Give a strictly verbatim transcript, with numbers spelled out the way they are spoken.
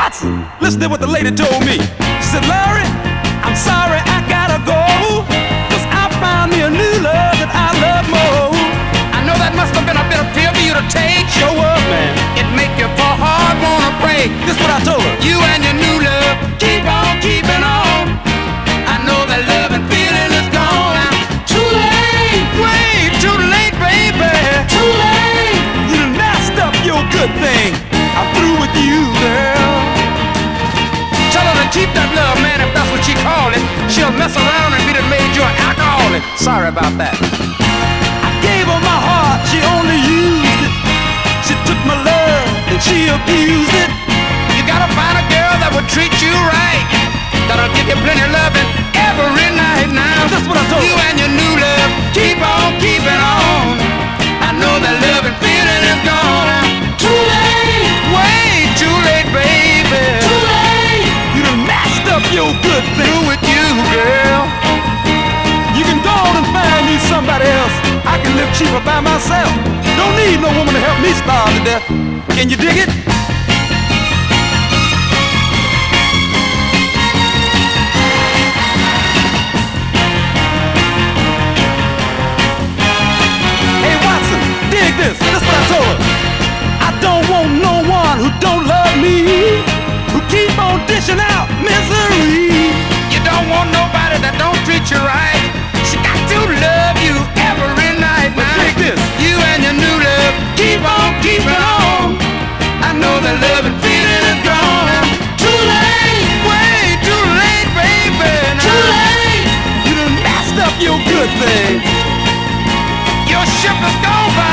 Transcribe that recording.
Watson, listen to what the lady told me. She said, Larry, I'm sorry I gotta go, 'cause I found me a new love that I love more. I know that must have been a bit of pill for you to take. Show up, man. It make you fall hard, wanna break. This is what I told her. You and your new love, keep on keeping on. I know that love and feeling is gone. I'm too late, way too late, baby. Too late. You done messed up your good thing. I'm through with you, girl. Tell her to keep that love, man, if that's what she call it. She'll mess around and be done made you an alcoholic. Sorry about that. I gave her my heart, she only used it. She took my love and she abused it. You gotta find a girl that will treat you right, that'll give you plenty of loving every night now. That's what I told you her. and your new love, keep on keeping on. I know that love and feeling is gone. I'm too late, way too late, baby. Too late. You done messed up your good thing. Through with you, girl. You can go on and find you somebody else. I can live cheaper by myself. Don't need no woman to help me starve to death. Can you dig it? Hey Watson, dig this. This is what I told her. I don't want no one who don't love me, who keep on dishing out misery. You don't want nobody that don't treat you right. She got to love you every night now. Dig this. You and your new love, keep on keeping on. I know that love and feeling is gone. I'm too late, way too late, baby. Now. Too late. You done messed up your good thing. Your ship is gone.